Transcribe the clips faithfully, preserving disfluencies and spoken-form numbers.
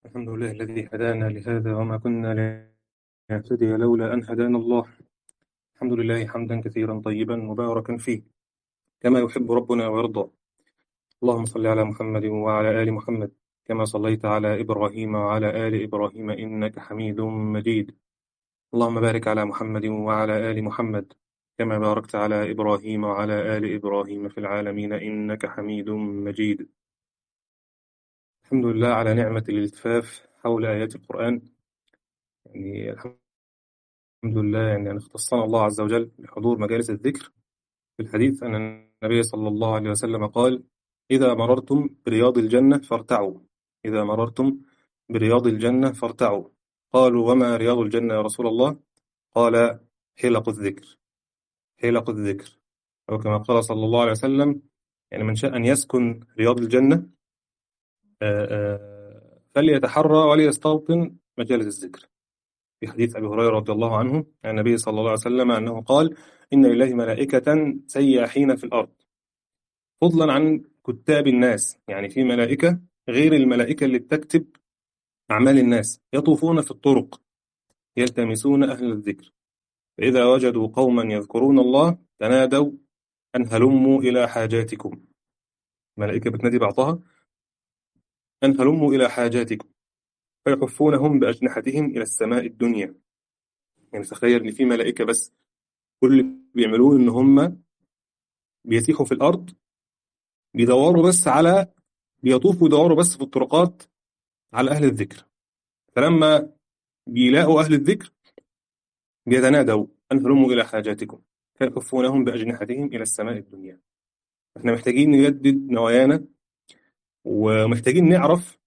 الحمد لله الذي هدانا لهذا وما كنا لنهتدي لولا أن هدانا الله. الحمد لله حمدا كثيرا طيبا مباركا فيه كما يحب ربنا ويرضى. اللهم صل على محمد وعلى آل محمد كما صليت على إبراهيم وعلى آل إبراهيم إنك حميد مجيد. اللهم بارك على محمد وعلى آل محمد كما باركت على إبراهيم وعلى آل إبراهيم في العالمين إنك حميد مجيد. الحمد لله على نعمة الالتفاف حول آيات القرآن. يعني الحمد لله يعني أن اختصنا الله عز وجل بحضور مجالس الذكر. في الحديث أن النبي صلى الله عليه وسلم قال: إذا مررتم برياض الجنة فارتعوا. إذا مررتم برياض الجنة فارتعوا. قالوا: وما رياض الجنة يا رسول الله؟ قال: حلق الذكر. حلق الذكر، أو كما قال صلى الله عليه وسلم: يعني من شاء أن يسكن رياض الجنة آه، آه، فليتحرى وليستوطن مجالس الذكر. في حديث أبي هريرة رضي الله عنه عن النبي صلى الله عليه وسلم أنه قال: إن لله ملائكة سياحين في الأرض، فضلا عن كتاب الناس. يعني في ملائكة غير الملائكة اللي بتكتب أعمال الناس، يطوفون في الطرق يلتمسون أهل الذكر، فإذا وجدوا قوما يذكرون الله تنادوا أن هلموا إلى حاجاتكم. ملائكة بتنادي بعضها أن هلموا إلى حاجاتكم، فيحفونهم بأجنحتهم إلى السماء الدنيا. يعني تخيل إن في ملائكة بس كل اللي بيعملوه إن هم بيسيحوا في الأرض، بيدوروا بس على بيطوفوا يدوروا بس في الطرقات على أهل الذكر، فلما بيلاقوا أهل الذكر بيتنادوا أن هلموا إلى حاجاتكم، فيكفونهم بأجنحتهم إلى السماء الدنيا. احنا محتاجين نجدد نوايانا، ومحتاجين نعرف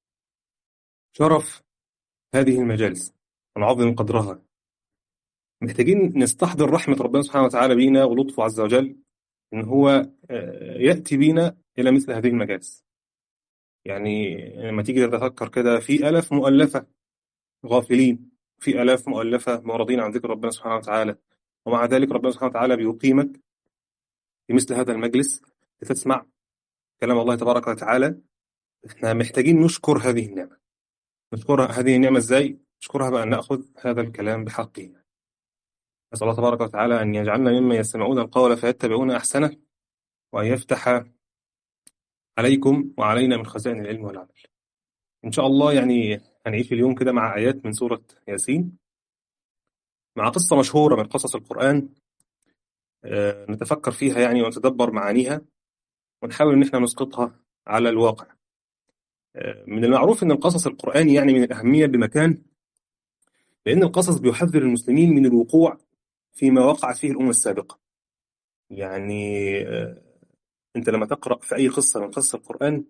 شرف هذه المجالس ونعظم قدرها. محتاجين نستحضر رحمة ربنا سبحانه وتعالى بينا ولطفه عز وجل إن هو آه، يأتي بينا إلى مثل هذه المجالس. يعني لما تيجي تتفكر كده، في آلاف مؤلفة غافلين، في آلاف مؤلفة معرضين عن ذكر ربنا سبحانه وتعالى، ومع ذلك ربنا سبحانه وتعالى بيقيمك في مثل هذا المجلس لتسمع كلام الله تبارك وتعالى. احنا محتاجين نشكر هذه النعمة. نشكرها هذه النعمة ازاي؟ نشكرها بأن نأخذ هذا الكلام بحقه. نسأل الله تبارك وتعالى أن يجعلنا ممن يستمعون القول فيتبعون أحسنه، وأن يفتح عليكم وعلينا من خزائن العلم والعمل. إن شاء الله يعني هنعيش اليوم كده مع آيات من سورة ياسين، مع قصة مشهورة من قصص القرآن. آه، نتفكر فيها يعني ونتدبر معانيها، ونحاول إن احنا نسقطها على الواقع. آه، من المعروف أن القصص القرآني يعني من الأهمية بمكان، لأن القصص بيحذر المسلمين من الوقوع فيما وقعت فيه الأمة السابقة. يعني آه، أنت لما تقرأ في أي قصة من قصص القرآن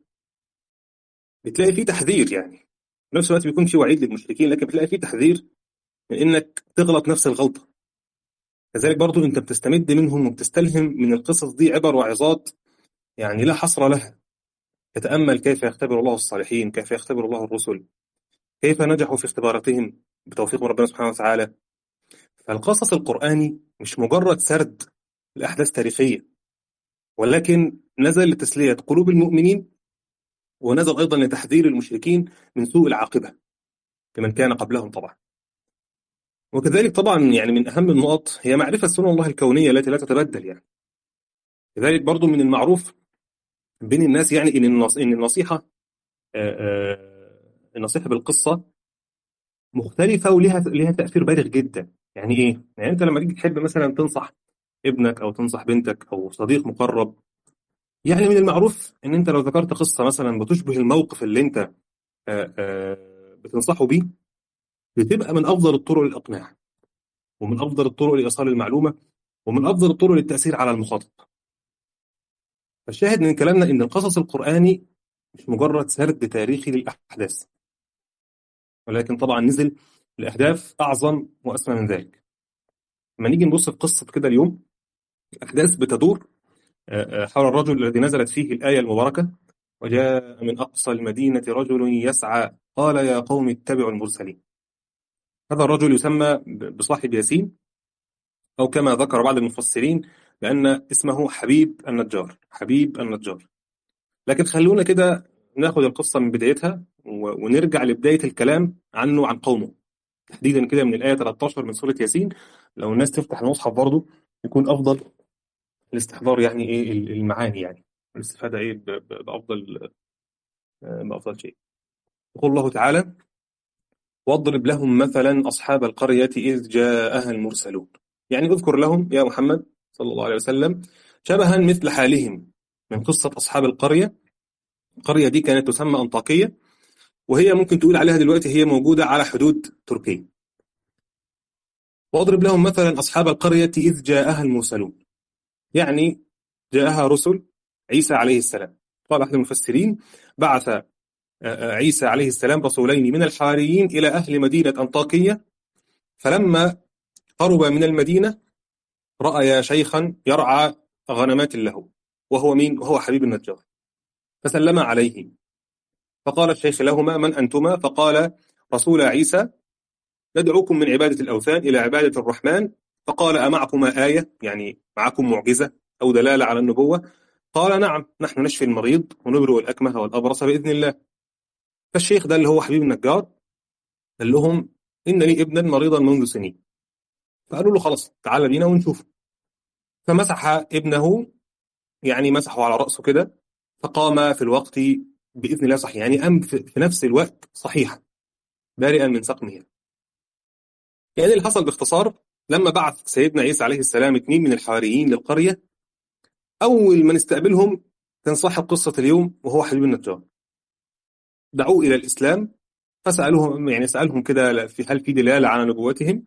بتلاقي فيه تحذير، يعني في نفس الوقت بيكون فيه وعيد للمشركين، لكن بتلاقي فيه تحذير من إنك تغلط نفس الغلطة. كذلك برضو أنت بتستمد منهم وبتستلهم من القصص دي عبر وعظات يعني لا حصر لها. تتأمل كيف يختبر الله الصالحين، كيف يختبر الله الرسل، كيف نجحوا في اختباراتهم بتوفيق من ربنا سبحانه وتعالى. فالقصص القرآني مش مجرد سرد الأحداث التاريخية، ولكن نزل لتسلية قلوب المؤمنين، ونزل أيضا لتحذير المشركين من سوء العاقبة لمن كان قبلهم طبعا. وكذلك طبعا يعني من أهم النقط هي معرفة سنن الله الكونية التي لا تتبدل. يعني كذلك برضو من المعروف بين الناس يعني إن النص- إن النصيحة آه، آه، النصيحة بالقصة مختلفة ولها لها تأثير بالغ جدا. يعني إيه؟ يعني أنت لما تيجي تحب مثلا تنصح ابنك أو تنصح بنتك أو صديق مقرب، يعني من المعروف إن أنت لو ذكرت قصة مثلا بتشبه الموقف اللي أنت آه، آه، بتنصحه بيه، بتبقى من أفضل الطرق للإقناع، ومن أفضل الطرق لإيصال المعلومة، ومن أفضل الطرق للتأثير على المخاطب. فالشاهد من كلامنا إن القصص القرآني مش مجرد سرد تاريخي للأحداث، ولكن طبعا نزل لأهداف أعظم وأسمى من ذلك. لما نيجي نبص في قصة كده اليوم، الأحداث بتدور آه، آه، حول الرجل الذي نزلت فيه الآية المباركة: وجاء من أقصى المدينة رجل يسعى قال يا قوم اتبعوا المرسلين. هذا الرجل يسمى ب- بصاحب ياسين، أو كما ذكر بعض المفسرين لأن اسمه حبيب النجار. حبيب النجار. لكن خلونا كده ناخد القصة من بدايتها و- ونرجع لبداية الكلام عنه عن قومه، تحديدا كده من الآية ثلاثة عشر من سورة ياسين. لو الناس تفتح المصحف برضه يكون أفضل الاستحضار، يعني إيه ال- المعاني، يعني الاستفادة إيه ب- ب- بأفضل آه، بأفضل شيء. يقول الله تعالى: واضرب لهم مثلا أصحاب القرية إذ جاءها المرسلون. يعني اذكر لهم يا محمد صلى الله عليه وسلم شبها مثل حالهم من قصة أصحاب القرية. القرية دي كانت تسمى أنطاكية، وهي ممكن تقول عليها دلوقتي هي موجودة على حدود تركيا. واضرب لهم مثلا أصحاب القرية إذ جاءها المرسلون، يعني جاءها رسل عيسى عليه السلام. قال أحد المفسرين: بعث آه، آه، عيسى عليه السلام رسولين من الحواريين إلى أهل مدينة أنطاكية، فلما قرب من المدينة رأى شيخا يرعى غنمات له، وهو مين؟ وهو حبيب النجار، فسلم عليه. فقال الشيخ لهما: من أنتما؟ فقال: رسول عيسى ندعوكم من عبادة الأوثان إلى عبادة الرحمن. فقال: أمعكما آية؟ يعني معكم معجزة أو دلالة على النبوة؟ قال: نعم، نحن نشفي المريض ونبرئ الأكمه والأبرص بإذن الله. فالشيخ ده اللي هو حبيب النجار قال لهم: إن لي ابنا مريضا منذ سنين. فقالوا له: خلاص تعال بينا ونشوف. فمسح ابنه، يعني مسحه على رأسه كده، فقام في الوقت بإذن الله صحيح، يعني قام في في نفس الوقت صحيحا بارئا من سقمه. يعني اللي حصل باختصار: لما بعث سيدنا عيسى عليه السلام اثنين من الحواريين للقرية، أول من استقبلهم كان صاحب قصة اليوم وهو حبيب النجار. دعوه إلى الإسلام، فسألوهم، يعني سألهم كده في هل في دلالة على نبوتهم.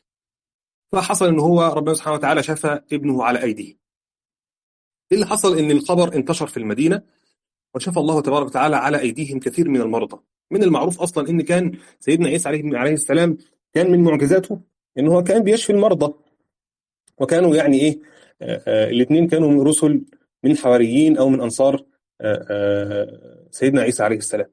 فحصل إن هو ربنا سبحانه وتعالى شفى ابنه على أيديه. اللي حصل إن الخبر انتشر في المدينة، وشفى الله تبارك وتعالى على أيديهم كثير من المرضى. من المعروف أصلا إن كان سيدنا عيسى عليه عليه السلام كان من معجزاته إن هو كان بيشفي المرضى، وكانوا يعني إيه، الاثنين كانوا من رسل من حواريين أو من أنصار آه، آه، سيدنا عيسى عليه السلام.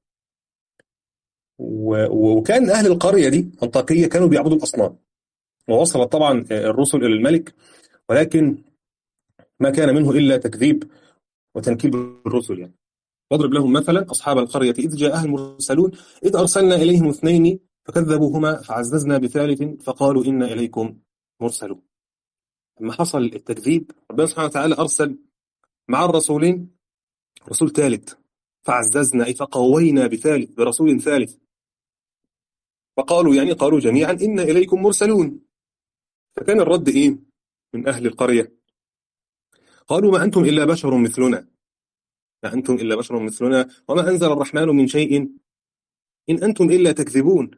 و- وكان أهل القرية دي أنطاكية كانوا بيعبدوا الأصنام، ووصلت طبعا الرسل إلى الملك، ولكن ما كان منه إلا تكذيب وتنكيل الرسل يعني. واضرب لهم مثلا أصحاب القرية إذ جاءها المرسلون إذ أرسلنا إليهم اثنين فكذبوهما فعززنا بثالث فقالوا إنا إليكم مرسلون. لما حصل التكذيب ربنا سبحانه وتعالى أرسل مع الرسولين رسول ثالث، فعززنا أي فقوينا بثالث برسول ثالث. فقالوا، يعني قالوا جميعا: إنا إليكم مرسلون. فكان الرد إيه من أهل القرية؟ قالوا: ما أنتم إلا بشر مثلنا، ما أنتم إلا بشر مثلنا وما أنزل الرحمن من شيء إن أنتم إلا تكذبون.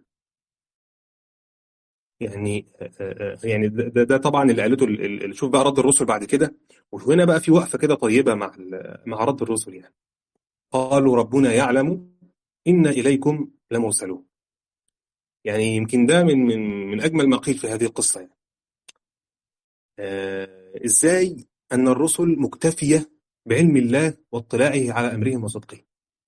يعني يعني ده, ده طبعا اللي قالته ال- ال- شوف بقى رد الرسل بعد كده. وهنا بقى في وقفة كده طيبة مع ال- مع رد الرسل يعني. قالوا: ربنا يعلم إنا إليكم لمرسلون. يعني يمكن ده من من من أجمل ما قيل في هذه القصة يعني. آه إزاي أن الرسل مكتفية بعلم الله واطلاعه على أمرهم وصدقهم.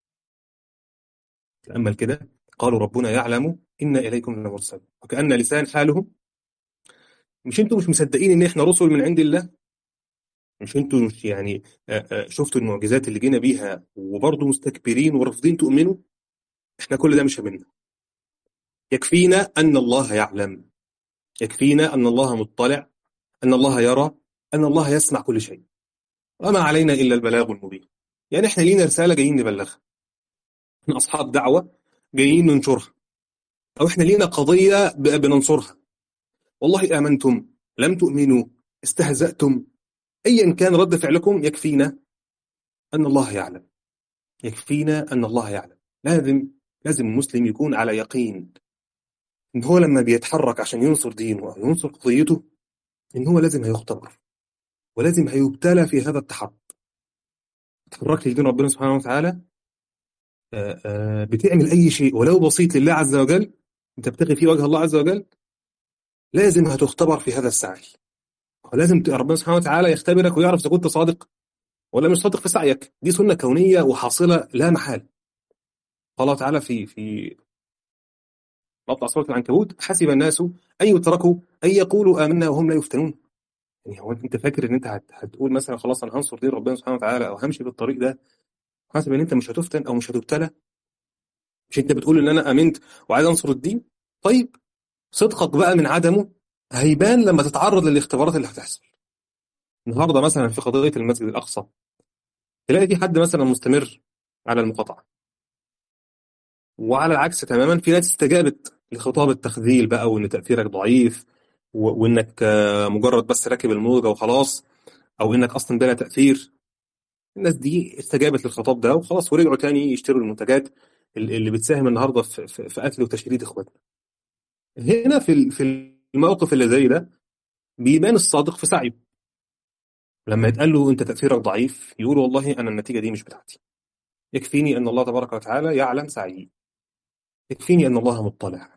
تأمل كده: قالوا ربنا يعلم إنا إليكم لمرسلون، وكأن لسان حالهم: مش انتوا مش مصدقين ان احنا رسل من عند الله؟ مش انتوا مش يعني آه، آه، شفتوا المعجزات اللي جينا بيها وبرضه مستكبرين ورافضين تؤمنوا؟ احنا كل ده مش همنا. يكفينا ان الله يعلم، يكفينا ان الله مطلع، ان الله يرى، ان الله يسمع كل شيء، وما علينا الا البلاغ المبين. يعني احنا لينا رسالة جايين نبلغها، احنا اصحاب دعوة جايين ننشرها، او احنا لينا قضية ب- بننصرها. والله امنتم لم تؤمنوا استهزأتم، ايا كان رد فعلكم يكفينا ان الله يعلم، يكفينا أن الله يعلم. لازم لازم المسلم يكون على يقين إن هو لما بيتحرك عشان ينصر دينه أو ينصر قضيته إن هو لازم هيختبر ولازم هيبتلى في هذا التحرك. تحرك لدين ربنا سبحانه وتعالى، آه، آه، بتعمل أي شيء ولو بسيط لله عز وجل، تبتغي فيه وجه الله عز وجل، لازم هتختبر في هذا السعي. ولازم ت- ربنا سبحانه وتعالى يختبرك ويعرف إذا كنت صادق ولا مش صادق في سعيك. دي سنة كونية وحاصلة لا محال. قال الله تعالى في في مطلع سورة العنكبوت: حسب الناس أن يتركوا أن يقولوا آمنا وهم لا يفتنون. يعني هو أنت فاكر إن أنت هت... هتقول مثلا خلاص أنا هنصر دين ربنا سبحانه وتعالى أو همشي بالطريق ده حاسب ان انت مش هتفتن او مش هتبتلى؟ مش انت بتقول ان انا امنت وعايز انصر الدين؟ طيب صدقك بقى من عدمه هيبان لما تتعرض للاختبارات اللي هتحصل. النهارده مثلا في قضيه المسجد الاقصى، تلاقي في حد مثلا مستمر على المقاطعه، وعلى العكس تماما في ناس استجابت لخطاب التخذيل بقى، وان تاثيرك ضعيف، و- وانك آه، مجرد بس راكب الموجه وخلاص، او انك اصلا بلا تاثير. الناس دي استجابت للخطاب ده وخلاص، ورجعوا تاني يشتروا المنتجات اللي اللي بتساهم النهارده في في في قتل وتشريد اخواتنا. هنا في ال- في الموقف اللي زي ده بيبان الصادق في سعيه. لما يتقال له انت تاثيرك ضعيف، يقول والله انا النتيجه دي مش بتاعتي، يكفيني ان الله تبارك وتعالى يعلم سعيي، يكفيني ان الله مطلع.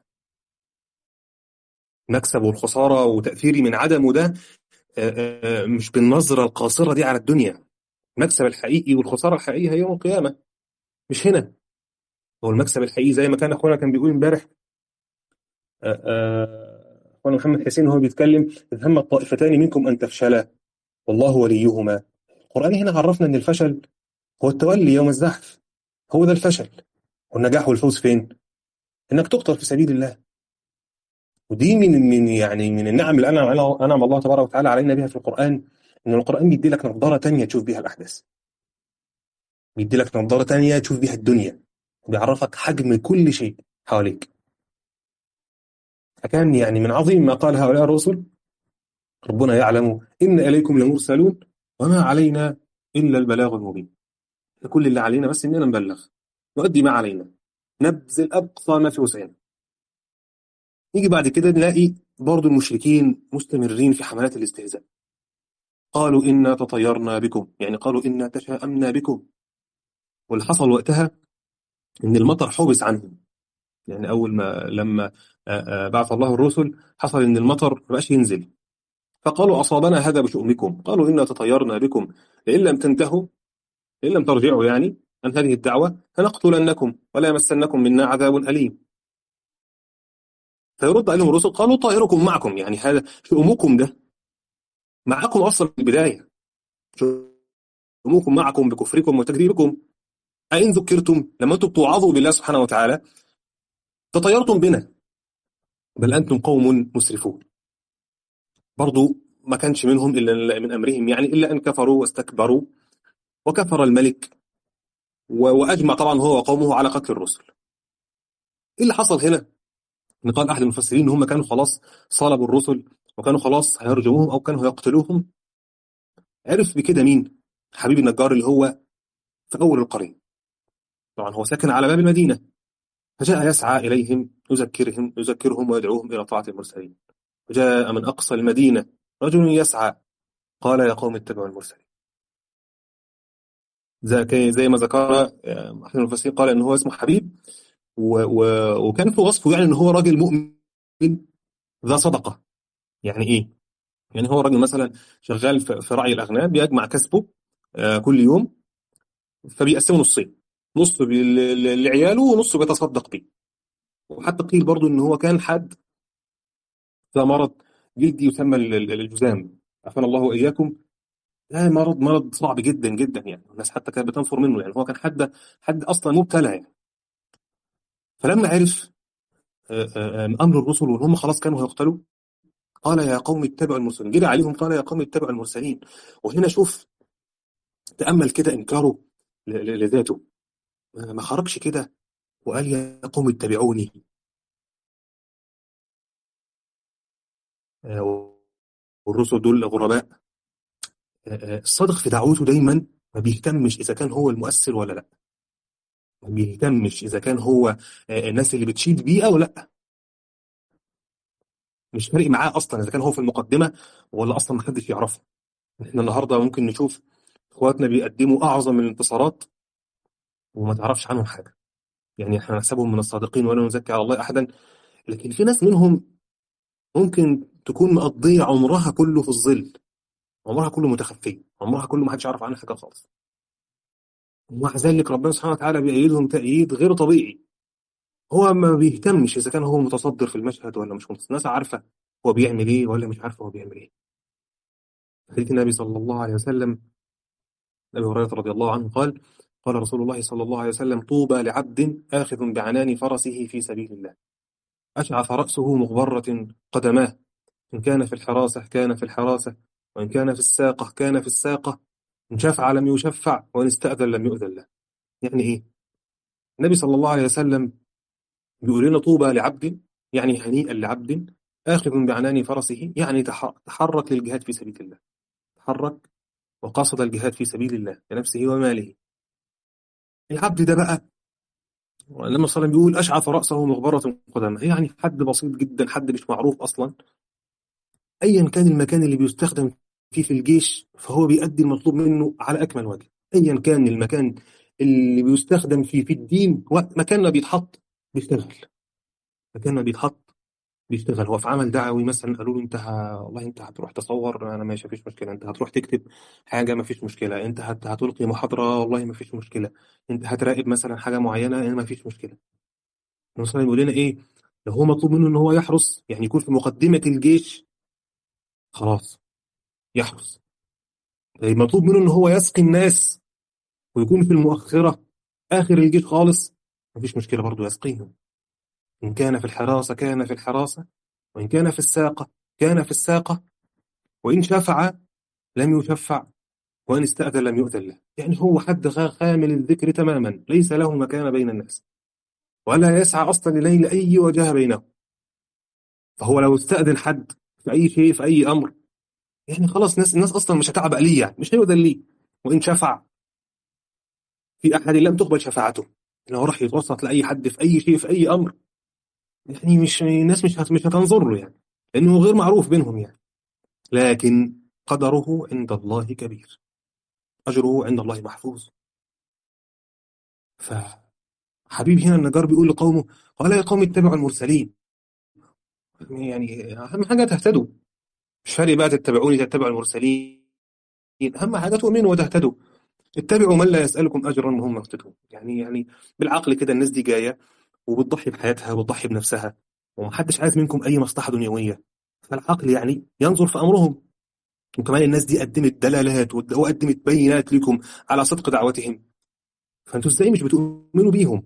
مكسب والخساره وتاثيري من عدمه ده آه، آه، مش بالنظره القاصره دي على الدنيا. المكسب الحقيقي والخساره الحقيقيه هي يوم القيامه، مش هنا. هو المكسب الحقيقي زي ما كان اخونا كان بيقول امبارح، آه، آه، اخونا محمد حسين وهو بيتكلم: إذ هم الطائفتان منكم ان تفشلا والله وليهما. القرآن هنا عرفنا ان الفشل هو التولي يوم الزحف، هو ده الفشل. والنجاح والفوز فين؟ انك تقتل في سبيل الله. ودي من من يعني من النعم اللي انعم انعم الله تبارك وتعالى علينا بها في القرآن، ان القرآن بيدي لك نظارة تانية تشوف بيها الاحداث، بيدي لك نظارة تانية تشوف بيها الدنيا، وبيعرفك حجم كل شيء حواليك. فكان يعني من عظيم ما قال هؤلاء الرسل: ربنا يعلم إن إليكم لمرسلون وما علينا إلا البلاغ المبين. كل اللي علينا بس إننا نبلغ، نؤدي ما علينا، نبذل أقصى ما في وسعنا. يجي بعد كده نلاقي برضو المشركين مستمرين في حملات الاستهزاء. قالوا إنا تطيرنا بكم، يعني قالوا إنا تشاءمنا بكم. واللي حصل وقتها إن المطر حبس عنهم. يعني أول ما لما آه، آه، بعث الله الرسل، حصل إن المطر ما بقاش ينزل. فقالوا أصابنا هذا بشؤمكم، قالوا إنا تطيرنا بكم لئن لم تنتهوا، إن لم ترجعوا يعني عن هذه الدعوة لنقتلنكم ولا يمسنكم منا عذاب أليم. فيرد عليهم الرسل قالوا طائركم معكم، يعني هذا شؤمكم ده معكم أصلا في البداية، شؤمكم معكم بكفركم وتكذيبكم. أئن ذكرتم، لما أنتم توعظوا بالله سبحانه وتعالى تطيرتم بنا، بل أنتم قوم مسرفون. برضو ما كانش منهم إلا من أمرهم يعني إلا أن كفروا واستكبروا، وكفر الملك و- وأجمع طبعا هو وقومه على قتل الرسل. إيه اللي حصل هنا؟ ان قال احد المفسرين ان هم كانوا خلاص صلبوا الرسل، وكانوا خلاص هيرجموهم او كانوا هيقتلوهم. عرف بكده مين؟ حبيب النجار اللي هو في اول القريه. طبعا هو ساكن على باب المدينه، فجاء يسعى اليهم يذكرهم يذكرهم ويدعوهم الى طاعه المرسلين. وجاء من اقصى المدينه رجل يسعى، قال يا قوم اتبعوا المرسلين. زي زي ما ذكر آه، احد المفسرين، قال ان هو اسمه حبيب، و و وكان في وصفه يعني ان هو راجل مؤمن ذا صدقه. يعني ايه؟ يعني هو راجل مثلا شغال في في رعي الأغنام، بيجمع كسبه آه، كل يوم، فبيقسمه نصين: نص بي- ل- ل- لعياله ونص بيتصدق بيه. وحتى قيل برضو ان هو كان حد ذا مرض جلدي يسمى ال- ال- الجذام، عافانا الله واياكم. ده مرض مرض صعب جدا جدا، يعني الناس حتى كانت بتنفر منه، يعني هو كان حد حد اصلا مبتلى يعني. فلما عرف آه، آه، آه، امر الرسل وان هم خلاص كانوا هيقتلوا، قال يا قوم اتبعوا المرسلين. جري عليهم قال يا قوم اتبعوا المرسلين. وهنا شوف، تأمل كده إنكاره ل- ل- لذاته. ما خرجش كده وقال يا قوم اتبعوني. آه، والرسل دول غرباء. آه، آه، الصادق في دعوته دايما ما بيهتمش إذا كان هو المؤثر ولا لا، ما بيهتمش إذا كان هو آه، الناس اللي بتشيد بيه أو لا. مش فارق معاه أصلا إذا كان هو في المقدمة ولا أصلا محدش يعرفه. إحنا النهاردة ممكن نشوف إخواتنا بيقدموا أعظم الانتصارات وما تعرفش عنهم حاجة. يعني إحنا نحسبهم من الصادقين ولا نزكي على الله أحدا، لكن في ناس منهم ممكن تكون مقضية عمرها كله في الظل، عمرها كله متخفية، عمرها كله ما حدش يعرف عنها حاجة خالص. ومع ذلك ربنا سبحانه وتعالى بيأيدهم تأييد غير طبيعي. هو ما بيهتمش إذا كان هو متصدر في المشهد ولا مش متصدر، الناس عارفة هو بيعمل إيه ولا مش عارفة هو بيعمل إيه. حديث النبي صلى الله عليه وسلم، أبي هريرة رضي الله عنه قال: قال رسول الله صلى الله عليه وسلم: طوبى لعبد آخذ بعنان فرسه في سبيل الله، أشعث رأسه مغبرة قدماه، إن كان في الحراسة كان في الحراسة، وإن كان في الساقة كان في الساقة، إن شفع لم يشفع، وإن استأذن لم يؤذن له. يعني إيه؟ النبي صلى الله عليه وسلم بيقول لنا: طوبى لعبد، يعني هنيئا لعبد آخذ بعنان فرسه، يعني تح- تحرك للجهاد في سبيل الله، تحرك وقصد الجهاد في سبيل الله بنفسه وماله. العبد ده بقى لما صلى الله عليه وسلم بيقول أشعث رأسه مغبرة قدمه، يعني حد بسيط جدا، حد مش معروف أصلا. أيا كان المكان اللي بيستخدم فيه في الجيش فهو بيؤدي المطلوب منه على أكمل وجه. أيا كان المكان اللي بيستخدم فيه في الدين، مكان ما بيتحط بيشتغل، مكان ما بيتحط بيشتغل. هو في عمل دعوي مثلا قالوا له: انت ه... والله انت هتروح تصور، انا ماشي مفيش مشكله. انت هتروح تكتب حاجه مفيش مشكله. انت هت... هتلقي محاضره، والله مفيش مشكله. انت هتراقب مثلا حاجه معينه، مفيش مشكله. مثلا يقول لنا ايه؟ لو هو مطلوب منه ان هو يحرس، يعني يكون في مقدمه الجيش، خلاص يحرس. طيب مطلوب منه ان هو يسقي الناس ويكون في المؤخره اخر الجيش خالص، مفيش مشكله برضه يسقيهم. ان كان في الحراسه كان في الحراسه، وان كان في الساقه كان في الساقه، وان شفع لم يشفع، وإن استأذن لم يؤذن له. يعني هو حد غير خامل الذكر تماما، ليس له مكان بين الناس، ولا يسعى أصلا إليه أي وجه بينه. فهو لو استأذن حد في أي شيء في أي أمر، يعني خلاص الناس الناس أصلا مش هتعب ليه، يعني مش هيؤذن ليه. وإن شفع في أحد لم تقبل شفاعته، لو راح يتوسط لأي حد في أي شيء في أي أمر، يعني مش الناس مش هت- مش هتنظر له، يعني لأنه غير معروف بينهم يعني. لكن قدره عند الله كبير، أجره عند الله محفوظ. فحبيبي هنا النجار بيقول لقومه: قال يا قوم اتبعوا المرسلين. يعني أهم حاجة تهتدوا، مش فارق بقى تتبعوني تتبعوا المرسلين، أهم حاجة تؤمنوا وتهتدوا. اتبعوا من لا يسألكم أجرا وهم مهتدون. يعني يعني بالعقل كده الناس دي جاية وبتضحي بحياتها وبتضحي بنفسها، ومحدش عايز منكم أي مصلحة دنيوية، فالعقل يعني ينظر في أمرهم. وكمان الناس دي قدمت دلالات ود- وقدمت بينات لكم على صدق دعوتهم، فأنتوا إزاي مش بتؤمنوا بيهم؟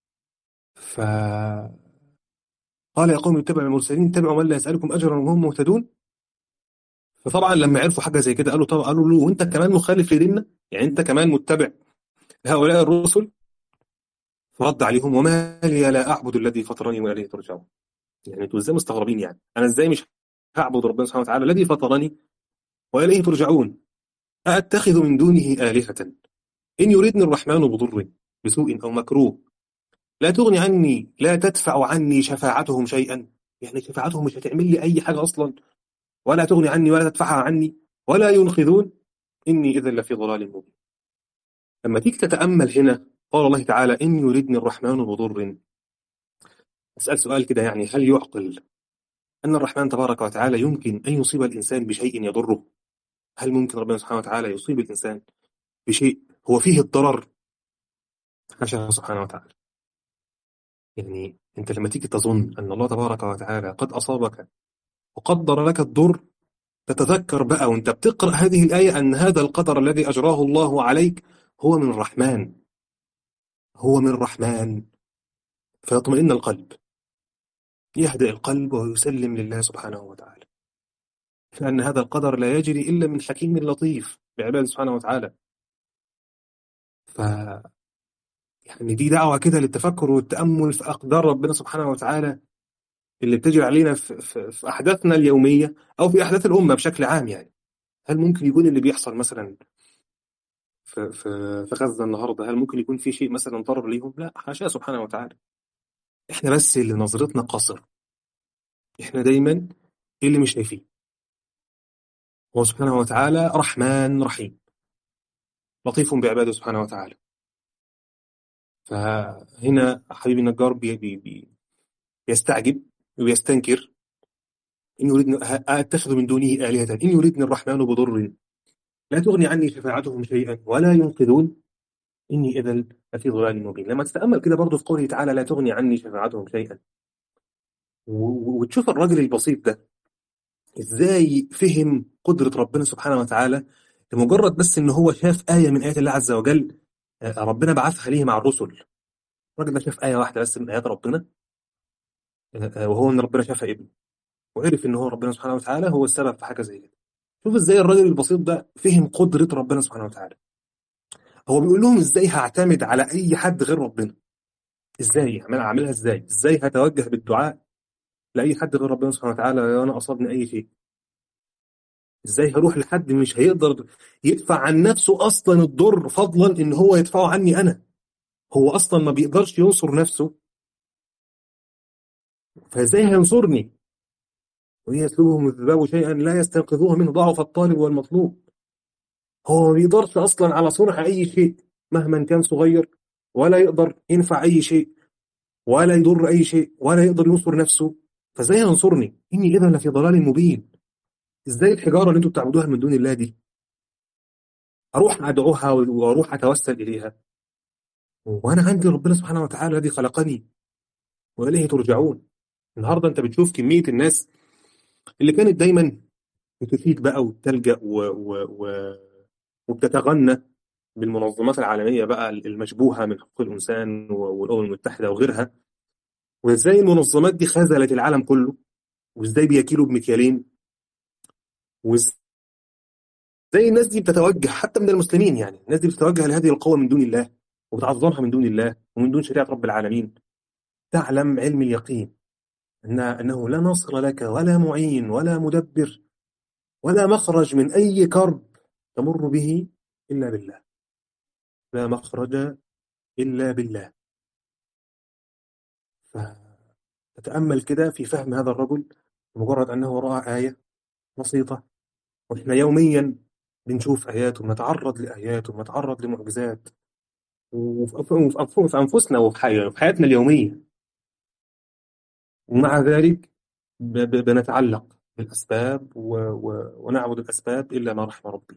فقال يا قوم اتبعوا المرسلين، اتبعوا من لا يسألكم أجرا وهم مهتدون. فطبعا لما عرفوا حاجه زي كده قالوا طب قالوا له: وانت كمان مخالف لديننا؟ يعني انت كمان متبع لهؤلاء الرسل؟ فرد عليهم: وما لي لا اعبد الذي فطرني واليه ترجعون. يعني انتوا ازاي مستغربين؟ يعني انا ازاي مش هعبد ربنا سبحانه وتعالى الذي فطرني واليه ترجعون؟ أأتخذ من دونه آلهة إن يردني الرحمن بضر بسوء أو مكروه لا تغني عني لا تدفع عني شفاعتهم شيئا؟ يعني شفاعتهم مش هتعمل لي أي حاجة أصلا، ولا تغني عني ولا تدفعها عني، ولا ينقذون، إني إذا لفي ضلال مبين. لما تيجي تتأمل هنا قال الله تعالى: إن يردني الرحمن بضر. أسأل سؤال كده، يعني هل يعقل أن الرحمن تبارك وتعالى يمكن أن يصيب الإنسان بشيء يضره؟ هل ممكن ربنا سبحانه وتعالى يصيب الإنسان بشيء هو فيه الضرر؟ حاشا سبحانه وتعالى. يعني أنت لما تيجي تظن أن الله تبارك وتعالى قد أصابك وقدر لك الضر، تتذكر بقى وأنت بتقرأ هذه الآية أن هذا القدر الذي أجراه الله عليك هو من الرحمن، هو من الرحمن، فيطمئن القلب، يهدأ القلب ويسلم لله سبحانه وتعالى، لأن هذا القدر لا يجري إلا من حكيم لطيف بعباده سبحانه وتعالى. ف يعني دي دعوة كده للتفكر والتأمل في أقدار ربنا سبحانه وتعالى اللي بتجري علينا في, في, في أحداثنا اليومية أو في أحداث الأمة بشكل عام. يعني هل ممكن يكون اللي بيحصل مثلا في, في, في غزة النهاردة، هل ممكن يكون في شيء مثلا ضرر ليهم؟ لا، حاشا سبحانه وتعالى. إحنا بس اللي نظرتنا قاصرة، إحنا دايما اللي مش شايفين. هو سبحانه وتعالى رحمن رحيم لطيف بعباده سبحانه وتعالى. فهنا حبيبي النجار بي بي بي يستعجب ويستنكر: إن يريدني أتخذ من دونه آلهة إن يريدني الرحمن بضر لا تغني عني شفاعتهم شيئا ولا ينقذون، إني إذا لفي ضلال مبين. لما تتأمل كده برضه في قوله تعالى: لا تغني عني شفاعتهم شيئا، و- وتشوف الراجل البسيط ده إزاي فهم قدرة ربنا سبحانه وتعالى، لمجرد بس إن هو شاف آية من آيات الله عز وجل، ربنا بعثها ليه مع الرسل. الراجل ده شاف آية واحدة بس من آيات ربنا، وهو إن ربنا شافها ابنه، وعرف إن هو ربنا سبحانه وتعالى هو السبب في حاجة زي كده. شوف إزاي الراجل البسيط ده فهم قدرة ربنا سبحانه وتعالى. هو بيقول لهم إزاي هعتمد على أي حد غير ربنا؟ إزاي أعمل أعملها؟ إزاي إزاي هتوجه بالدعاء لأي حد غير ربنا سبحانه وتعالى لو أنا أصابني أي شيء؟ إزاي هروح لحد مش هيقدر يدفع عن نفسه أصلا الضر، فضلا إن هو يدفعه عني أنا؟ هو أصلا ما بيقدرش ينصر نفسه، فإزاي هينصرني؟ وإن يسلبهم الذباب شيئا لا يستنقذوه منه، ضعف الطالب والمطلوب. هو ما بيقدرش أصلا على صنع أي شيء مهما كان صغير، ولا يقدر ينفع أي شيء، ولا يضر أي شيء، ولا يقدر ينصر نفسه. فإزاي ينصرني؟ إني إذا لفي ضلال مبين. إزاي الحجارة اللي أنتوا بتعبدوها من دون الله دي أروح أدعوها وأروح أتوسل إليها، وأنا عندي ربنا سبحانه وتعالى الذي خلقني وإليه ترجعون؟ النهاردة أنت بتشوف كمية الناس اللي كانت دايما بتفيد بقى وتلجأ و... و... و... وبتتغنى بالمنظمات العالمية بقى المشبوهة من حقوق الإنسان والأمم المتحدة وغيرها، وإزاي المنظمات دي خذلت العالم كله، وإزاي بيكيلوا بمكيالين، وإزاي الناس دي بتتوجه حتى من المسلمين. يعني الناس دي بتتوجه لهذه القوة من دون الله، وبتعظمها من دون الله ومن دون شريعة رب العالمين. تعلم علم اليقين أن أنه لا ناصر لك ولا معين ولا مدبر ولا مخرج من أي كرب تمر به إلا بالله. لا مخرج إلا بالله. فتتأمل كده في فهم هذا الرجل، مجرد أنه رأى آية بسيطة، وإحنا يوميا بنشوف آيات ونتعرض لآيات ونتعرض لمعجزات، وفي أنف- وفي في أنفسنا وفي حي- في حياتنا اليومية، ومع ذلك ب- ب- بنتعلق بالأسباب و... و... ونعبد الأسباب إلا ما رحم ربي.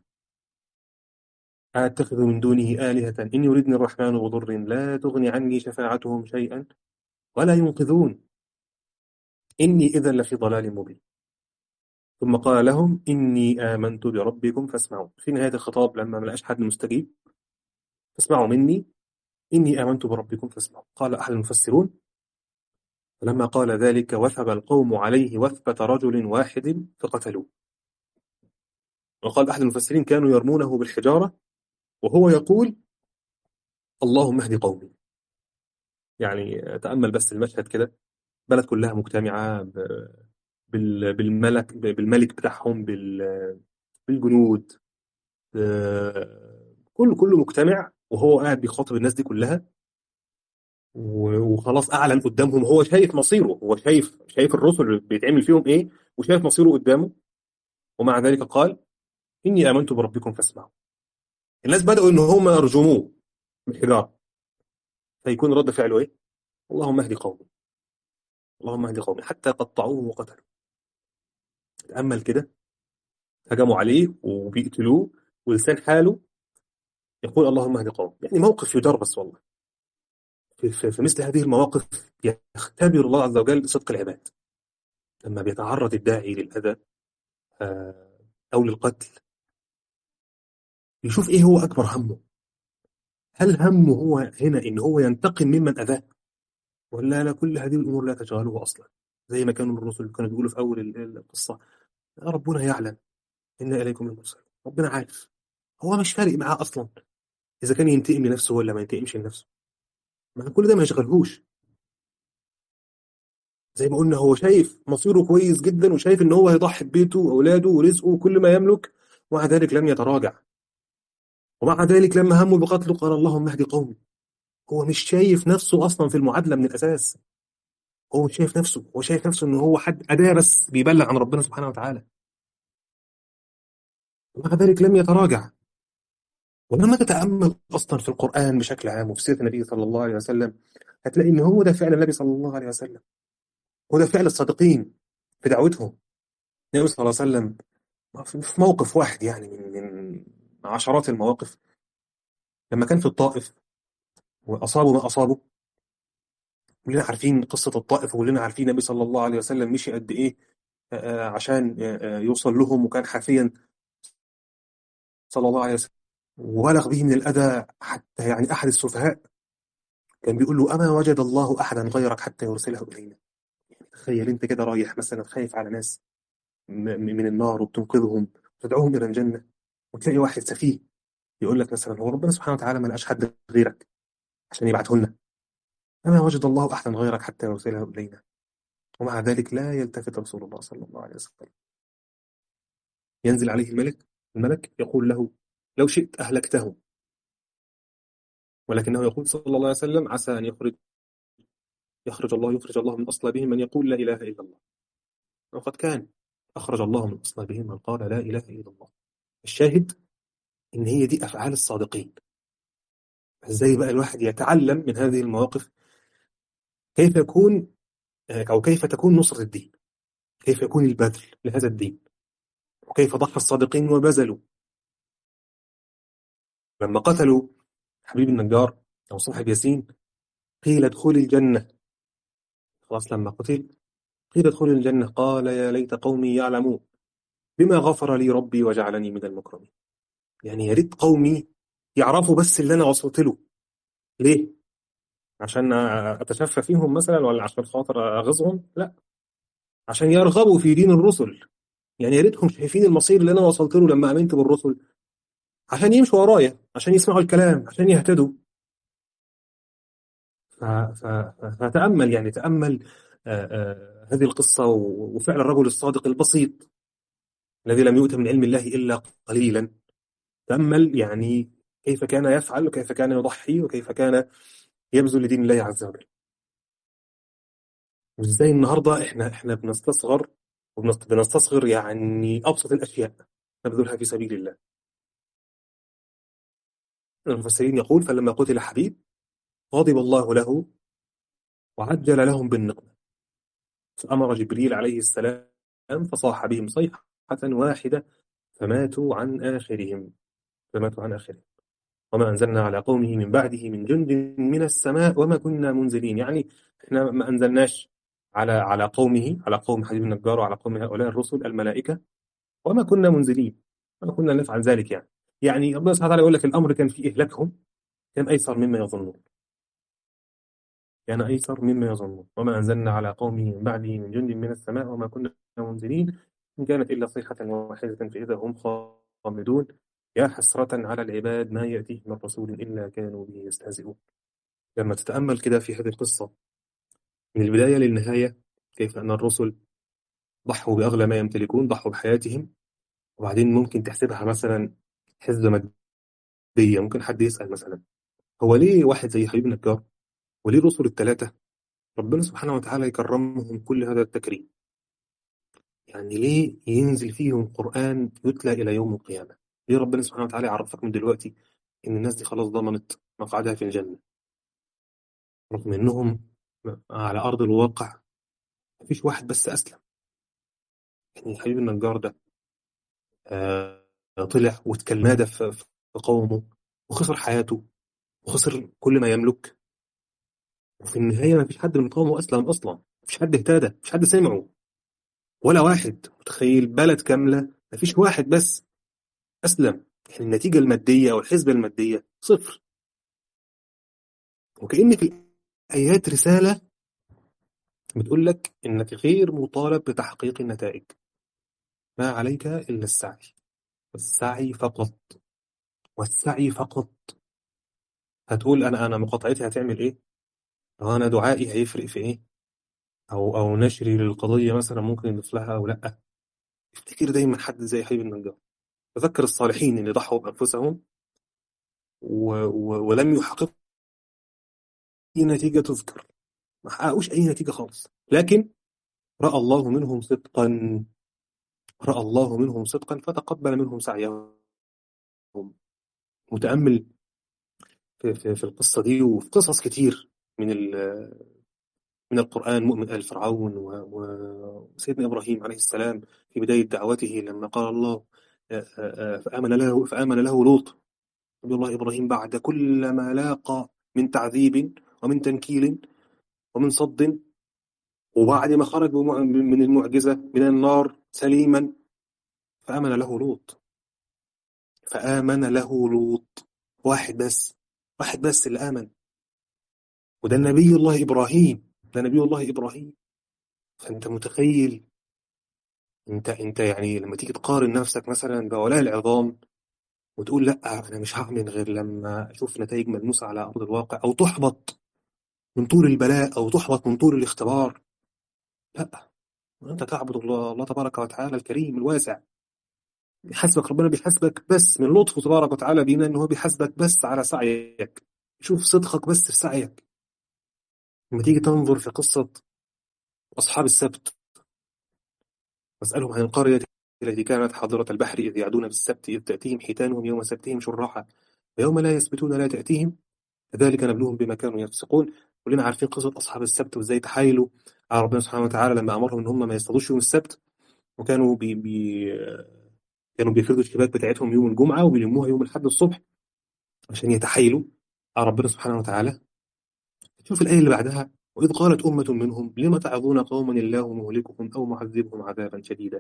أتخذ من دونه آلهة إن يردني الرحمن بضر لا تغني عني شفاعتهم شيئا ولا ينقذون إني إذا لفي ضلال مبين. ثم قال لهم إني آمنت بربكم فاسمعوا. في نهاية الخطاب لما ملقاش حد مستجيب، فاسمعوا مني إني آمنت بربكم فاسمعوا. قال أحد المفسرون: فلما قال ذلك وثب القوم عليه وثبة رجل واحد فقتلوه. وقال أحد المفسرين: كانوا يرمونه بالحجارة وهو يقول اللهم اهد قومي. يعني تأمل بس المشهد كده، بلد كلها مجتمعة ب- بال- بالملك بالملك بتاعهم، بال- بالجنود، ب- كله كله مجتمع، وهو قاعد بيخاطب الناس دي كلها، و- وخلاص أعلن قدامهم. هو شايف مصيره، هو شايف شايف الرسل بيتعمل فيهم إيه، وشايف مصيره قدامه، ومع ذلك قال إني آمنت بربكم فاسمعوا. الناس بدأوا إن هم يرجموه بالحجارة، فيكون رد فعله إيه؟ اللهم اهد قومي، اللهم اهد قومي، حتى قطعوه وقتلوا. تأمل كده، هجموا عليه وبيقتلوه، ولسان حاله يقول اللهم اهد قومي. يعني موقف يدرس والله. في, في, في مثل هذه المواقف يختبر الله عز وجل صدق العباد. لما بيتعرض الداعي للأذى آه، أو للقتل، يشوف إيه هو أكبر همه. هل همه هو هنا إن هو ينتقم ممن أذاه، ولا لا كل هذه الأمور لا تشغله أصلا؟ زي ما كانوا الرسل كانوا بيقولوا في أول ال- القصة: ربنا يعلم إنا إليكم المرسلون. ربنا عارف، هو مش فارق معاه أصلا إذا كان ينتقم لنفسه ولا ما ينتقمش لنفسه. ما كل ده ما يشغلهوش. زي ما قلنا، هو شايف مصيره كويس جدا، وشايف إن هو هيضحي ببيته وأولاده ورزقه وكل ما يملك، ومع ذلك لم يتراجع. ومع ذلك لما همه بقتله قال اللهم اهد قومي. هو مش شايف نفسه أصلا في المعادلة من الأساس. هو مش شايف نفسه، هو شايف نفسه إن هو حد أداة بس بيبلغ عن ربنا سبحانه وتعالى، ومع ذلك لم يتراجع. ولما تتأمل أصلا في القرآن بشكل عام وفي سيرة النبي صلى الله عليه وسلم، هتلاقي إن هو ده فعل النبي صلى الله عليه وسلم، هو ده فعل الصادقين في دعوتهم. النبي صلى الله عليه وسلم في موقف واحد يعني من من عشرات المواقف، لما كان في الطائف وأصابوا ما أصابوا. كلنا عارفين قصة الطائف، وكلنا عارفين النبي صلى الله عليه وسلم مشي قد إيه آه، آه، عشان آه، آه، يوصل لهم، وكان حافيا صلى الله عليه وسلم وبلغ به من الأذى حتى يعني أحد السفهاء كان بيقول له: أما وجد الله أحدا غيرك حتى يرسله إلينا؟ تخيل أنت كده رايح مثلا خايف على ناس م- م- من النار وبتنقذهم وتدعوهم إلى الجنة، وتلاقي واحد سفيه يقول لك مثلا: هو ربنا سبحانه وتعالى ما لقاش حد غيرك عشان يبعته لنا؟ أما وجد الله أحدا غيرك حتى يرسله إلينا؟ ومع ذلك لا يلتفت رسول الله صلى الله عليه وسلم. ينزل عليه الملك الملك يقول له: لو شئت أهلكته، ولكنه يقول صلى الله عليه وسلم: عسى أن يخرج يخرج الله يخرج الله من أصلابهم من يقول لا إله إلا الله. وقد كان أخرج الله من أصلابهم من قال لا إله إلا الله. الشاهد إن هي دي أفعال الصادقين. إزاي بقى الواحد يتعلم من هذه المواقف كيف يكون أو كيف تكون نصرة الدين، كيف يكون البذل لهذا الدين، وكيف ضحى الصادقين وبذلوا. لما قتلوا حبيب النجار أو صاحب ياسين قيل ادخل الجنة. خلاص لما قتل قيل ادخل الجنة، قال: يا ليت قومي يعلمون بما غفر لي ربي وجعلني من المكرمين. يعني يا ريت قومي يعرفوا بس اللي أنا وصلت له. ليه؟ عشان أتشفى فيهم مثلا، ولا عشان خاطر أغيظهم؟ لا، عشان يرغبوا في دين الرسل. يعني يا ريتهم شايفين المصير اللي أنا وصلت له لما آمنت بالرسل، عشان يمشوا ورايا، عشان يسمعوا الكلام، عشان يهتدوا. ف... ف... فتأمل يعني تأمل آه، آه، هذه القصة و- وفعل الرجل الصادق البسيط الذي لم يؤت من علم الله إلا قليلا. تأمل يعني كيف كان يفعل، وكيف كان يضحي، وكيف كان يبذل لدين الله عز وجل. وازاي النهارده احنا احنا بنستصغر وبنستصغر يعني ابسط الاشياء نبذلها في سبيل الله. المفسرين يقول: فلما قتل حبيب غضب الله له وعجل لهم بالنقمة، فأمر جبريل عليه السلام فصاح بهم صيحة واحدة فماتوا عن آخرهم فماتوا عن آخرهم وما أنزلنا على قومه من بعده من جند من السماء وما كنا منزلين. يعني احنا ما أنزلناش على على قومه، على قوم حبيب النجار وعلى قوم هؤلاء الرسل الملائكة، وما كنا منزلين، ما كنا نفعل ذلك. يعني يعني ربنا سبحانه وتعالى يقول لك الأمر كان في إهلاكهم كان أيسر مما يظنون، كان أيسر مما يظنون. وما أنزلنا على قومه من بعده من جند من السماء وما كنا منزلين إن كانت إلا صيحة واحدة فإذا هم خامدون. يا حسرة على العباد ما يأتيهم من رسول إلا كانوا به يستهزئون. لما تتأمل كده في هذه القصة من البداية للنهاية، كيف أن الرسل ضحوا بأغلى ما يمتلكون، ضحوا بحياتهم. وبعدين ممكن تحسبها مثلا حسبة مادية. ممكن حد يسأل مثلا: هو ليه واحد زي حبيب النجار وليه الرسل الثلاثة ربنا سبحانه وتعالى يكرمهم كل هذا التكريم؟ يعني ليه ينزل فيهم قرآن يتلى إلى يوم القيامة؟ ليه ربنا سبحانه وتعالى يعرفك من دلوقتي إن الناس دي خلاص ضمنت مقعدها في الجنة، رغم إنهم على أرض الواقع مفيش واحد بس أسلم؟ يعني حبيب النجار ده آه طلع واتكلم في في قومه وخسر حياته وخسر كل ما يملك، وفي النهاية ما فيش حد من قومه أسلم أصلا، ما فيش حد اهتدى، ما فيش حد سمعه ولا واحد. متخيل بلد كاملة ما فيش واحد بس أسلم؟ يعني النتيجة المادية أو الحسبة المادية صفر. وكأن في الآيات رسالة بتقول لك إنك غير مطالب بتحقيق النتائج، ما عليك إلا السعي، والسعي فقط، والسعي فقط. هتقول أنا أنا مقاطعتي هتعمل إيه؟ أو أنا دعائي هيفرق في إيه؟ أو أو نشري للقضية مثلا ممكن يضيف لها أو لأ. افتكر دايما حد زي حبيب النجار. تذكر الصالحين اللي ضحوا بأنفسهم و... و... ولم يحققوا أي نتيجة تذكر، ما حققوش أي نتيجة خالص، لكن رأى الله منهم صدقا، رأى الله منهم صدقا فتقبل منهم سعيهم. متأمل في, في, في القصة دي وفي قصص كتير من من القرآن، مؤمن آل فرعون و- وسيدنا إبراهيم عليه السلام في بداية دعوته لما قال الله آه، آه، فآمن له فآمن له لوط. نبي الله إبراهيم بعد كل ما لاقى من تعذيب ومن تنكيل ومن صد، وبعد ما خرج بمع- من المعجزة من النار سليما، فآمن له لوط. فآمن له لوط. واحد بس، واحد بس اللي آمن. وده نبي الله إبراهيم، ده نبي الله إبراهيم. فأنت متخيل، أنت أنت يعني لما تيجي تقارن نفسك مثلا بهؤلاء العظام وتقول لا أنا مش هؤمن غير لما أشوف نتائج ملموسة على أرض الواقع، أو تحبط من طول البلاء، أو تحبط من طول الاختبار. لا، أنت تعبد الله، الله تبارك وتعالى الكريم الواسع. بيحاسبك، ربنا بيحاسبك بس من لطفه تبارك وتعالى بينا إن هو بيحاسبك بس على سعيك. شوف صدقك بس في سعيك. لما تيجي تنظر في قصة أصحاب السبت، واسألهم عن القرية التي كانت حاضرة البحر إذ يعدون بالسبت إذ تأتيهم حيتانهم يوم سبتهم شرعا ويوم لا يسبتون لا تأتيهم كذلك نبلوهم بما كانوا يفسقون. كلنا عارفين قصة أصحاب السبت وإزاي تحايلوا على ربنا سبحانه وتعالى لما أمرهم إن هم ما يصطادوش يوم السبت، وكانوا بي بي كانوا بيفردوا الشباك بتاعتهم يوم الجمعة وبيلموها يوم الأحد الصبح عشان يتحايلوا على ربنا سبحانه وتعالى. شوف الآية اللي بعدها: وإذ قالت أمة منهم لم تعظون قوما الله مهلكهم أو معذبهم عذابا شديدا.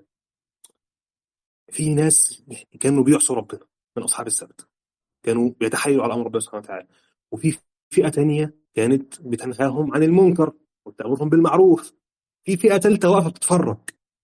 في ناس كانوا بيعصوا ربنا من أصحاب السبت، كانوا بيتحايلوا على أمر ربنا سبحانه وتعالى. وفي فئة تانية كانت بتنهاهم عن المنكر وتأمرهم بالمعروف. في فئة ثالثة واقفة بتتفرج،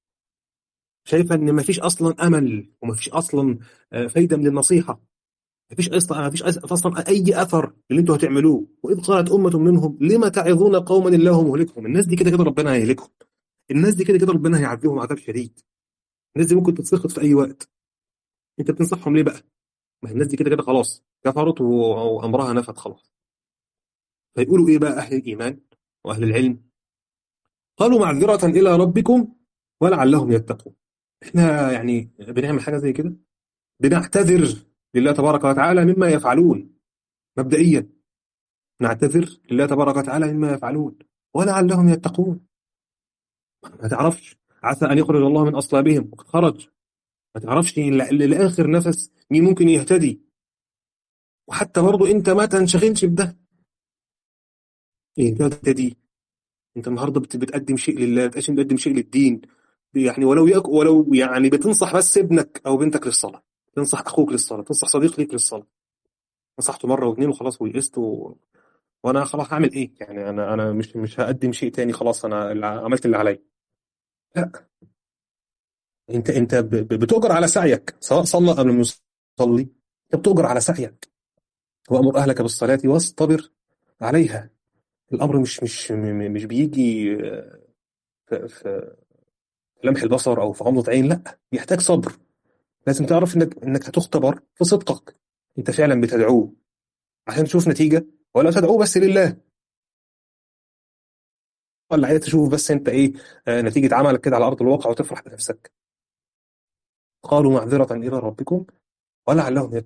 شايفة إن مفيش أصلا أمل ومفيش أصلا آه، فايدة من النصيحة. مفيش أصلا مفيش أص- أصلا أي أثر اللي أنتوا هتعملوه. وإذ قالت أمة منهم لما تعظون قوما الله مهلكهم. الناس دي كده كده ربنا هيهلكهم، الناس دي كده كده ربنا هيعذبهم عذاب شديد. الناس دي ممكن تتسخط في أي وقت، أنت بتنصحهم ليه بقى؟ ما هي الناس دي كده كده خلاص كفرت و- وأمرها نفت خلاص. فيقولوا إيه بقى أهل الإيمان وأهل العلم؟ قالوا معذرة إلى ربكم ولعلهم يتقون. إحنا يعني بنعمل حاجة زي كده، بنعتذر لله تبارك وتعالى مما يفعلون. مبدئيا نعتذر لله تبارك وتعالى مما يفعلون ولعلهم يتقون. ما تعرفش، عسى أن يخرج الله من أصلابهم وقد خرج. ما تعرفش إلا إلا لآخر نفس مين ممكن يهتدي. وحتى برضو أنت ما تنشغلش بده. إيه أنت تهتدي؟ أنت النهاردة بت- بتقدم شيء لله، بتقدم بتقدم شيء للدين. يعني ولو يك ولو يعني بتنصح بس ابنك أو بنتك للصلاة، تنصح أخوك للصلاة، تنصح صديق ليك للصلاة. نصحته مرة واثنين وخلاص ويئست و... وأنا خلاص هعمل إيه؟ يعني أنا أنا مش مش هقدم شيء تاني، خلاص أنا اللي عملت اللي عليا. لا، انت انت ب- ب- بتؤجر على سعيك سواء صلى او لم يصلي. انت بتؤجر على سعيك. وامر اهلك بالصلاه واصطبر عليها. الامر مش مش م- م- مش بيجي آه، في في لمح البصر او في غمضه عين، لا بيحتاج صبر. لازم تعرف انك انك هتختبر في صدقك. انت فعلا بتدعوه عشان تشوف نتيجه، ولا تدعوه بس لله، ولا عايز تشوف بس انت ايه آه، نتيجه عملك كده على ارض الواقع وتفرح بنفسك. قالوا معذره الى ربكم ولعلهم يتقون.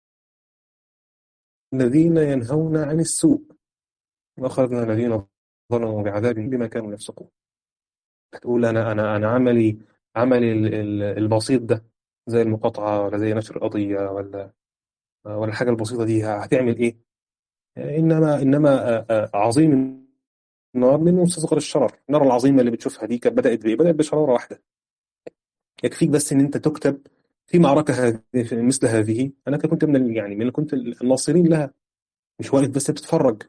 الذين ينهون عن السوء وأخذنا الذين ظلموا بعذاب بما كانوا يفسقون. هتقول أنا أنا أنا عملي عملي ال- ال- البسيط ده زي المقاطعة ولا زي نشر قضية ولا ولا الحاجة البسيطة دي هتعمل إيه؟ إنما إنما آه، آه، عظيم النار من مستصغر الشرر. النار العظيمة اللي بتشوفها دي كانت بدأت بإيه؟ بدأت بشرارة واحدة. يكفيك بس إن أنت تكتب في معركة هذه مثل هذه. أنا كنت من ال- يعني من اللي كنت الناصرين لها، مش واقف بس بتتفرج.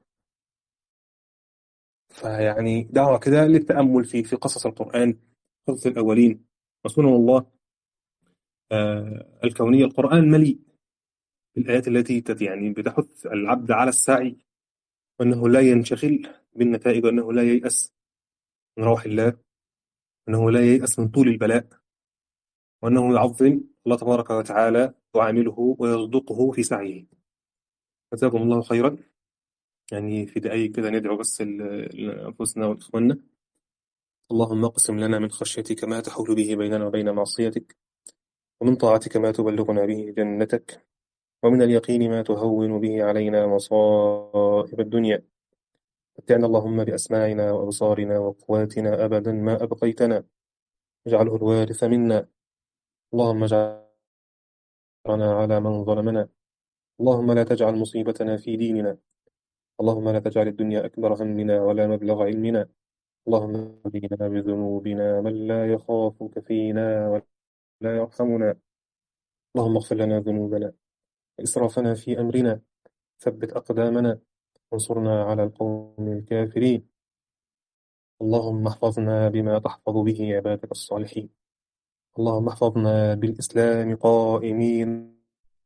فيعني دعوة كده للتأمل في في قصص القرآن، قصص الأولين رسول الله آه، الكونية. القرآن مليء بالآيات التي تت- يعني بتحث العبد على السعي، وأنه لا ينشغل بالنتائج، وأنه لا ييأس من روح الله، وأنه لا ييأس من طول البلاء، وأنه يعظم الله تبارك وتعالى وعامله ويصدقه في سعيه. جزاكم الله خيرا. يعني في دقائق كده ندعو بس ل- لأنفسنا وإخواننا. اللهم اقسم لنا من خشيتك ما تحول به بيننا وبين معصيتك، ومن طاعتك ما تبلغنا به جنتك، ومن اليقين ما تهون به علينا مصائب الدنيا. متعنا اللهم بأسماعنا وأبصارنا وقواتنا أبدا ما أبقيتنا، اجعله الوارث منا. اللهم اجعلنا على من ظلمنا. اللهم لا تجعل مصيبتنا في ديننا. اللهم لا تجعل الدنيا أكبر همنا ولا مبلغ علمنا. اللهم بنا بذنوبنا من لا يخافك فينا ولا يرحمنا. اللهم اغفر لنا ذنوبنا وإسرافنا في أمرنا، ثبت أقدامنا وانصرنا على القوم الكافرين. اللهم احفظنا بما تحفظ به عبادك الصالحين. اللهم احفظنا بالإسلام قائمين.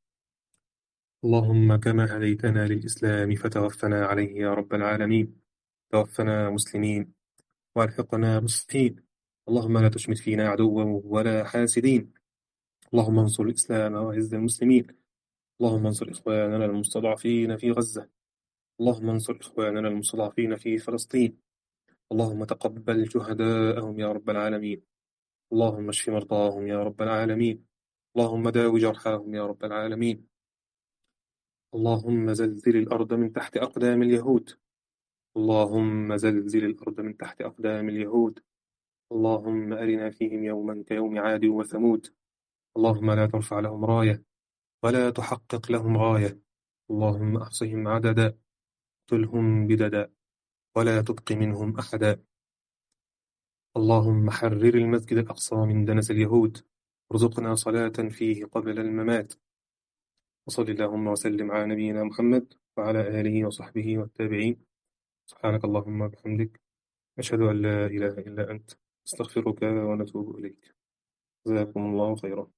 اللهم كما هديتنا للإسلام فتوفنا عليه يا رب العالمين. توفنا مسلمين والحقنا بالصالحين. اللهم لا تشمت فينا عدوا ولا حاسدين. اللهم انصر الإسلام وعز المسلمين. اللهم انصر إخواننا المستضعفين في غزة. اللهم انصر إخواننا المستضعفين في فلسطين. اللهم تقبل شهداءهم يا رب العالمين. اللهم اشف مرضاهم يا رب العالمين. اللهم داو جرحاهم يا رب العالمين. اللهم زلزل الأرض من تحت أقدام اليهود. اللهم زلزل الأرض من تحت أقدام اليهود. اللهم أرنا فيهم يوما كيوم عاد وثمود. اللهم لا ترفع لهم راية ولا تحقق لهم غاية. اللهم أحصهم عددا، اقتلهم بددا، ولا تبق منهم أحدا. اللهم حرر المسجد الأقصى من دنس اليهود، ارزقنا صلاة فيه قبل الممات. وصل اللهم وسلم على نبينا محمد وعلى آله وصحبه والتابعين. سبحانك اللهم وبحمدك، أشهد أن لا إله إلا أنت، استغفرك ونتوب إليك. جزاكم الله خيرا.